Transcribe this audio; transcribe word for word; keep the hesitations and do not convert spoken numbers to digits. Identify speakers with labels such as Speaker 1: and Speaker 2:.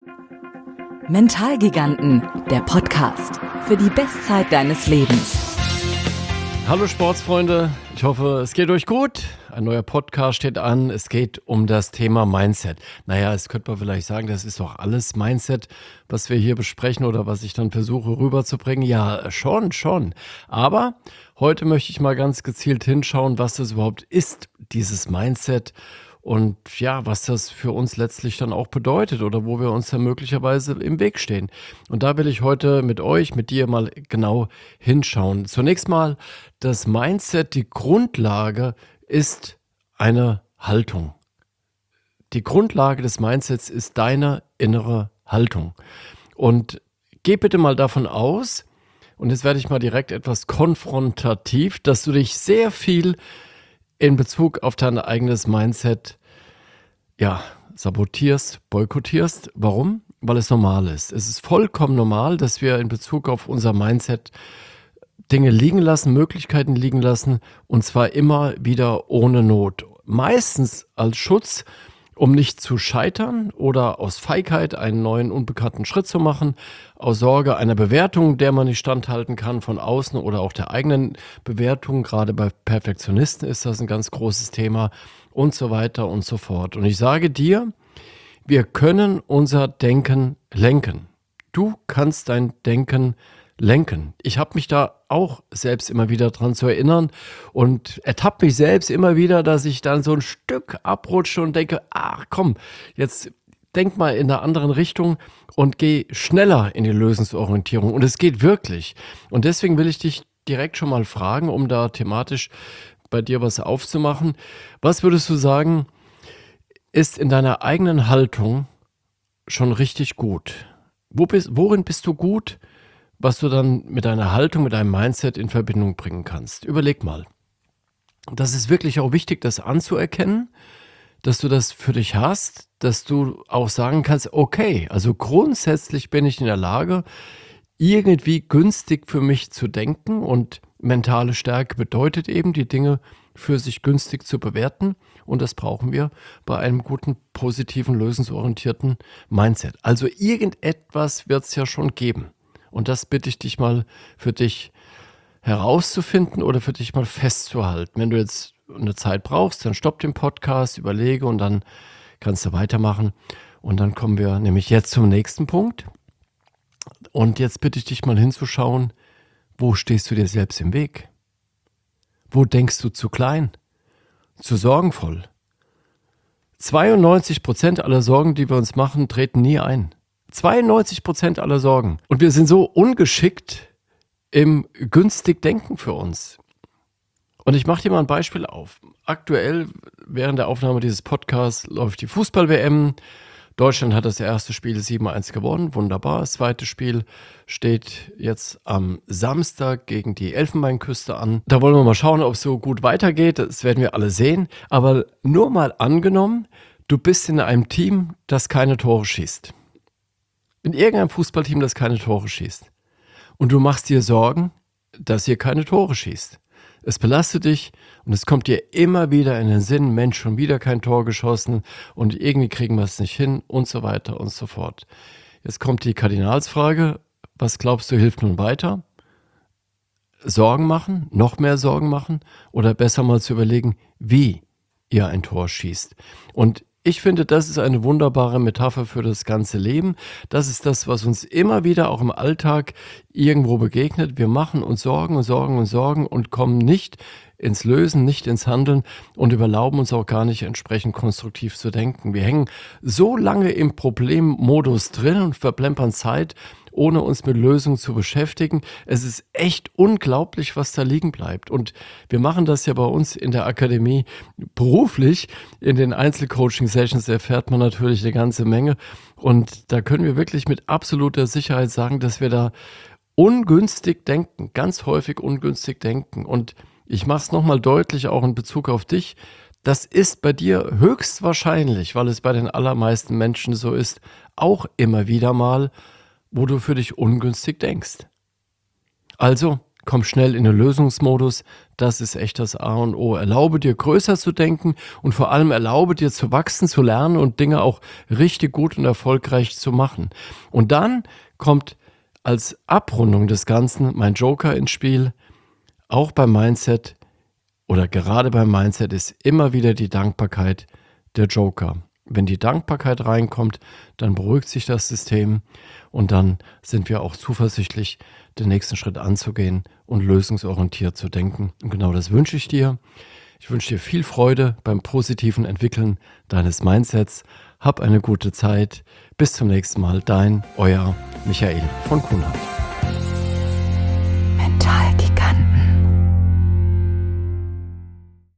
Speaker 1: Mentalgiganten, der Podcast für die Bestzeit deines Lebens.
Speaker 2: Hallo Sportsfreunde, ich hoffe, es geht euch gut. Ein neuer Podcast steht an. Es geht um das Thema Mindset. Naja, es könnte man vielleicht sagen, das ist doch alles Mindset, was wir hier besprechen oder was ich dann versuche rüberzubringen. Ja, schon, schon. Aber heute möchte ich mal ganz gezielt hinschauen, was das überhaupt ist, dieses Mindset. Und ja, was das für uns letztlich dann auch bedeutet oder wo wir uns dann möglicherweise im Weg stehen. Und da will ich heute mit euch, mit dir mal genau hinschauen. Zunächst mal, das Mindset, die Grundlage ist eine Haltung. Die Grundlage des Mindsets ist deine innere Haltung. Und geh bitte mal davon aus, und jetzt werde ich mal direkt etwas konfrontativ, dass du dich sehr viel in Bezug auf dein eigenes Mindset, ja, sabotierst, boykottierst. Warum? Weil es normal ist. Es ist vollkommen normal, dass wir in Bezug auf unser Mindset Dinge liegen lassen, Möglichkeiten liegen lassen, und zwar immer wieder ohne Not. Meistens als Schutz, um nicht zu scheitern oder aus Feigheit einen neuen, unbekannten Schritt zu machen, aus Sorge einer Bewertung, der man nicht standhalten kann von außen oder auch der eigenen Bewertung. Gerade bei Perfektionisten ist das ein ganz großes Thema und so weiter und so fort. Und ich sage dir, wir können unser Denken lenken. Du kannst dein Denken lenken. Ich habe mich da auch selbst immer wieder dran zu erinnern und ertappe mich selbst immer wieder, dass ich dann so ein Stück abrutsche und denke, ach komm, jetzt denk mal in einer anderen Richtung und geh schneller in die Lösungsorientierung. Und es geht wirklich. Und deswegen will ich dich direkt schon mal fragen, um da thematisch bei dir was aufzumachen. Was würdest du sagen, ist in deiner eigenen Haltung schon richtig gut? Wo bist, worin bist du gut, was du dann mit deiner Haltung, mit deinem Mindset in Verbindung bringen kannst? Überleg mal. Das ist wirklich auch wichtig, das anzuerkennen, dass du das für dich hast, dass du auch sagen kannst, okay, also grundsätzlich bin ich in der Lage, irgendwie günstig für mich zu denken, und mentale Stärke bedeutet eben, die Dinge für sich günstig zu bewerten, und das brauchen wir bei einem guten, positiven, lösungsorientierten Mindset. Also irgendetwas wird es ja schon geben. Und das bitte ich dich mal für dich herauszufinden oder für dich mal festzuhalten. Wenn du jetzt eine Zeit brauchst, dann stopp den Podcast, überlege und dann kannst du weitermachen. Und dann kommen wir nämlich jetzt zum nächsten Punkt. Und jetzt bitte ich dich mal hinzuschauen, wo stehst du dir selbst im Weg? Wo denkst du zu klein, zu sorgenvoll? zweiundneunzig Prozent aller Sorgen, die wir uns machen, treten nie ein. zweiundneunzig Prozent aller Sorgen. Und wir sind so ungeschickt im günstig Denken für uns. Und ich mache dir mal ein Beispiel auf. Aktuell, während der Aufnahme dieses Podcasts, läuft die Fußball-W M. Deutschland hat das erste Spiel sieben eins gewonnen, wunderbar. Das zweite Spiel steht jetzt am Samstag gegen die Elfenbeinküste an. Da wollen wir mal schauen, ob es so gut weitergeht. Das werden wir alle sehen. Aber nur mal angenommen, du bist in einem Team, das keine Tore schießt. In irgendeinem Fußballteam, das keine Tore schießt. Und du machst dir Sorgen, dass ihr keine Tore schießt. Es belastet dich und es kommt dir immer wieder in den Sinn, Mensch, schon wieder kein Tor geschossen und irgendwie kriegen wir es nicht hin und so weiter und so fort. Jetzt kommt die Kardinalsfrage, was glaubst du hilft nun weiter? Sorgen machen, noch mehr Sorgen machen oder besser mal zu überlegen, wie ihr ein Tor schießt. Und ich finde, das ist eine wunderbare Metapher für das ganze Leben. Das ist das, was uns immer wieder auch im Alltag irgendwo begegnet. Wir machen uns Sorgen und Sorgen und Sorgen und kommen nicht ins Lösen, nicht ins Handeln und überlauben uns auch gar nicht entsprechend konstruktiv zu denken. Wir hängen so lange im Problemmodus drin und verplempern Zeit, ohne uns mit Lösungen zu beschäftigen. Es ist echt unglaublich, was da liegen bleibt. Und wir machen das ja bei uns in der Akademie beruflich. In den Einzelcoaching-Sessions erfährt man natürlich eine ganze Menge. Und da können wir wirklich mit absoluter Sicherheit sagen, dass wir da ungünstig denken, ganz häufig ungünstig denken. Und ich mache es nochmal deutlich, auch in Bezug auf dich. Das ist bei dir höchstwahrscheinlich, weil es bei den allermeisten Menschen so ist, auch immer wieder mal, wo du für dich ungünstig denkst. Also komm schnell in den Lösungsmodus. Das ist echt das A und O. Erlaube dir, größer zu denken und vor allem erlaube dir, zu wachsen, zu lernen und Dinge auch richtig gut und erfolgreich zu machen. Und dann kommt als Abrundung des Ganzen mein Joker ins Spiel. Auch beim Mindset oder gerade beim Mindset ist immer wieder die Dankbarkeit der Joker. Wenn die Dankbarkeit reinkommt, dann beruhigt sich das System und dann sind wir auch zuversichtlich, den nächsten Schritt anzugehen und lösungsorientiert zu denken. Und genau das wünsche ich dir. Ich wünsche dir viel Freude beim positiven Entwickeln deines Mindsets. Hab eine gute Zeit. Bis zum nächsten Mal. Dein, euer Michael von Kuhnhardt.